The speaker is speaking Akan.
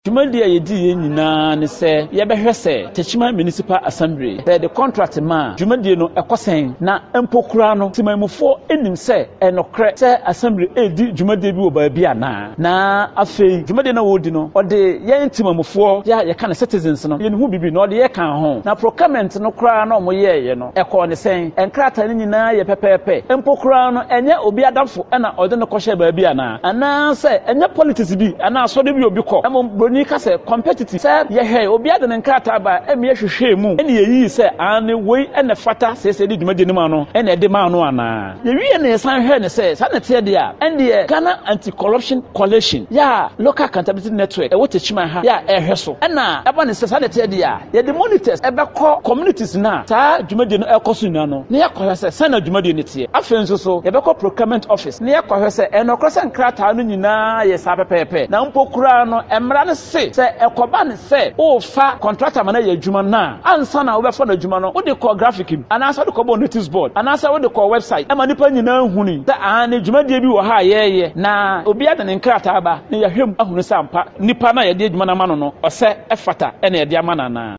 Jumadi yedi nyina ne se ye behwe se Techima Municipal Assembly the contract ma jumadi no ekosen na empokura no timamufo enim se enokre se assembly edi jumadi bi wo ba bi ana na afei jumadi na wodi no ode ye timamufo ya ye kan citizens no ye ne hu bibi no ode ye kan ho na procurement no kura na omo ye no ekọ ne sen enkrata ne nyina ye pepepe empokura no enye obi adamfo na ode no kohye ba bi ana se enye politics bi ana so de bi obi ko ni ka se competitive se ye hwe obi ade ne nkrata ba emi hwehwe mu ene ye yi se ane wei ene fata se di dwumade ni ma no ene de ma no ana ye wi ene san hwe ne se sa na tie de a ende Ghana Anti-Corruption Coalition ya Local Accountability Network e wo Techima ha ya ehwe so ena eba ne se sa na tie de a ye the monitors ebe ko communities na sa dwumade no ekoso na no ne yakọ se sa na dwumade ni tie afen so ye be ko procurement office ne yakọ se enokrosa nkrata no nyina ye sa pepepe na mpokura no emra ne se ekoba ne se o fa contractor mana ye adwuma na ansa na wo be fa na adwuma no wo de call graphic anasa de call notice board anasa wo de call website e ma nipa nyina huni se an adwuma de bi wo ha ye na obi ade ne nkrata ba ne ye hwem ahunu sampa nipa na ye de adwuma na ma no no ose efata e na ye de ama na